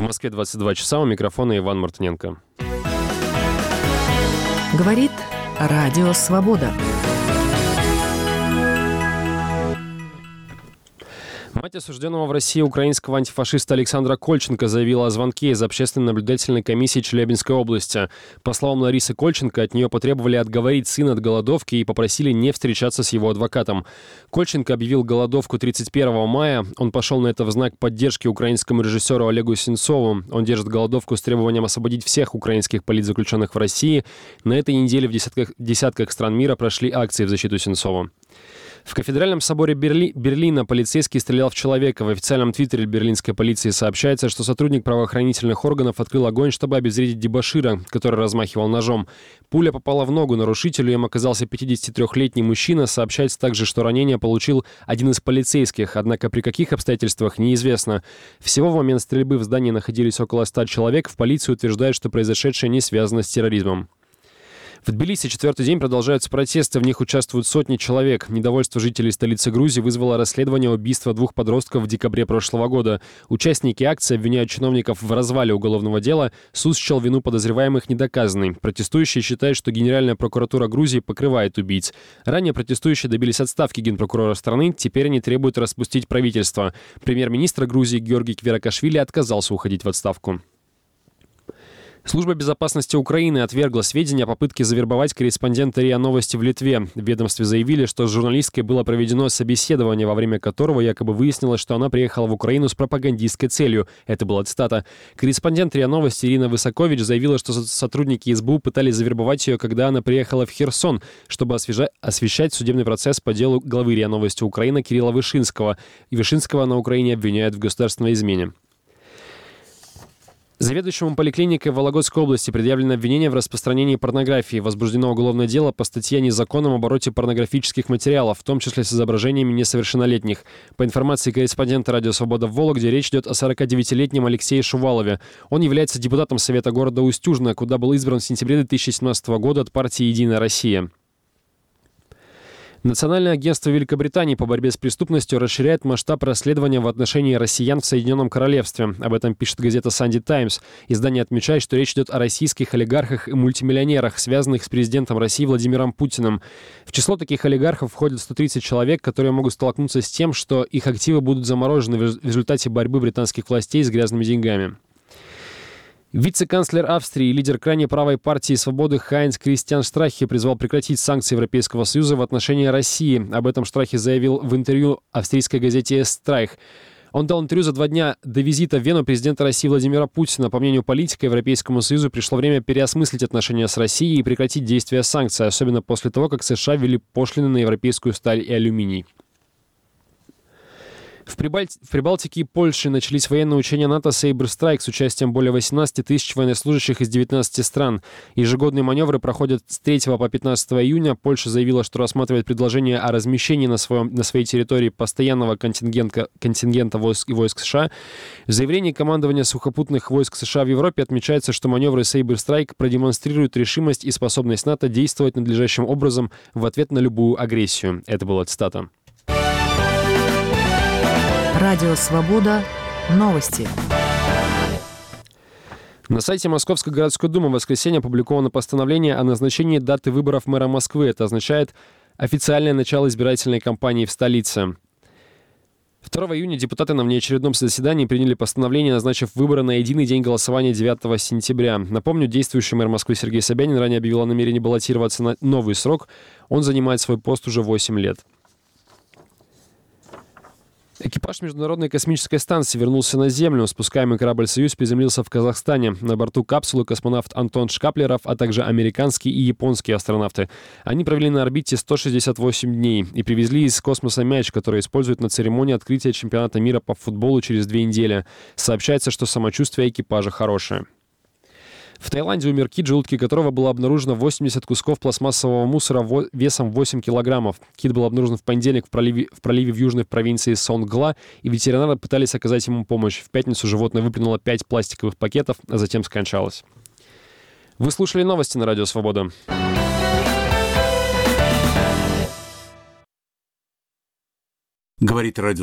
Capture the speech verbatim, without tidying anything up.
Москве двадцать два часа, у микрофона Иван Мартыненко. Говорит Радио Свобода. Мать осужденного в России украинского антифашиста Александра Кольченко заявила о звонке из Общественной наблюдательной комиссии Челябинской области. По словам Ларисы Кольченко, от нее потребовали отговорить сына от голодовки и попросили не встречаться с его адвокатом. Кольченко объявил голодовку тридцать первого мая. Он пошел на это в знак поддержки украинскому режиссеру Олегу Сенцову. Он держит голодовку с требованием освободить всех украинских политзаключенных в России. На этой неделе в десятках, десятках стран мира прошли акции в защиту Сенцова. В кафедральном соборе Берли... Берлина полицейский стрелял в человека. В официальном твиттере берлинской полиции сообщается, что сотрудник правоохранительных органов открыл огонь, чтобы обезвредить дебошира, который размахивал ножом. Пуля попала в ногу нарушителю, им оказался пятидесятитрёхлетний мужчина. Сообщается также, что ранение получил один из полицейских, однако при каких обстоятельствах неизвестно. Всего в момент стрельбы в здании находились около ста человек. В полиции утверждают, что произошедшее не связано с терроризмом. В Тбилиси четвертый день продолжаются протесты, в них участвуют сотни человек. Недовольство жителей столицы Грузии вызвало расследование убийства двух подростков в декабре прошлого года. Участники акции обвиняют чиновников в развале уголовного дела. Суд счел вину подозреваемых недоказанной. Протестующие считают, что Генеральная прокуратура Грузии покрывает убийц. Ранее протестующие добились отставки генпрокурора страны, теперь они требуют распустить правительство. Премьер-министр Грузии Георгий Квиракашвили отказался уходить в отставку. Служба безопасности Украины отвергла сведения о попытке завербовать корреспондента РИА Новости в Литве. В ведомстве заявили, что с журналисткой было проведено собеседование, во время которого якобы выяснилось, что она приехала в Украину с пропагандистской целью. Это была цитата. Корреспондент РИА Новости Ирина Высокович заявила, что сотрудники СБУ пытались завербовать ее, когда она приехала в Херсон, чтобы освежа... освещать судебный процесс по делу главы РИА Новости Украины Кирилла Вышинского. И Вышинского на Украине обвиняют в государственной измене. Заведующему поликлиникой в Вологодской области предъявлено обвинение в распространении порнографии. Возбуждено уголовное дело по статье о незаконном обороте порнографических материалов, в том числе с изображениями несовершеннолетних. По информации корреспондента «Радио Свобода» в Вологде, речь идет о сорокадевятилетнем Алексее Шувалове. Он является депутатом Совета города Устюжна, куда был избран в сентябре две тысячи семнадцатого года от партии «Единая Россия». Национальное агентство Великобритании по борьбе с преступностью расширяет масштаб расследования в отношении россиян в Соединенном Королевстве. Об этом пишет газета «Санди Таймс». Издание отмечает, что речь идет о российских олигархах и мультимиллионерах, связанных с президентом России Владимиром Путиным. В число таких олигархов входят сто тридцать человек, которые могут столкнуться с тем, что их активы будут заморожены в результате борьбы британских властей с грязными деньгами. Вице-канцлер Австрии и лидер крайне правой партии «Свободы» Хайнц Кристиан Штрахе призвал прекратить санкции Европейского Союза в отношении России. Об этом Штрахе заявил в интервью австрийской газете «Эстрайх». Он дал интервью за два дня до визита в Вену президента России Владимира Путина. По мнению политика, Европейскому Союзу пришло время переосмыслить отношения с Россией и прекратить действие санкций, особенно после того, как США ввели пошлины на европейскую сталь и алюминий. В, Прибаль... в Прибалтике и Польше начались военные учения НАТО «Сейбр Страйк» с участием более восемнадцати тысяч военнослужащих из девятнадцати стран. Ежегодные маневры проходят с третьего по пятнадцатое июня. Польша заявила, что рассматривает предложение о размещении на, своем... на своей территории постоянного контингента, контингента войск и войск США. В заявлении командования сухопутных войск США в Европе отмечается, что маневры «Сейбр Страйк» продемонстрируют решимость и способность НАТО действовать надлежащим образом в ответ на любую агрессию. Это была цитата. Радио Свобода. Новости. На сайте Московской городской думы в воскресенье опубликовано постановление о назначении даты выборов мэра Москвы. Это означает официальное начало избирательной кампании в столице. второго июня депутаты на внеочередном заседании приняли постановление, назначив выборы на единый день голосования девятого сентября. Напомню, действующий мэр Москвы Сергей Собянин ранее объявил о намерении баллотироваться на новый срок. Он занимает свой пост уже восемь лет. Экипаж Международной космической станции вернулся на Землю. Спускаемый корабль «Союз» приземлился в Казахстане. На борту капсулы космонавт Антон Шкаплеров, а также американские и японские астронавты. Они провели на орбите сто шестьдесят восемь дней и привезли из космоса мяч, который используют на церемонии открытия чемпионата мира по футболу через две недели. Сообщается, что самочувствие экипажа хорошее. В Таиланде умер кит, в желудке которого было обнаружено восемьдесят кусков пластмассового мусора весом восемь килограммов. Кит был обнаружен в понедельник в проливе в, проливе в южной провинции Сонгла, и ветеринары пытались оказать ему помощь. В пятницу животное выплюнуло пять пластиковых пакетов, а затем скончалось. Вы слушали новости на Радио Свобода. Говорит радио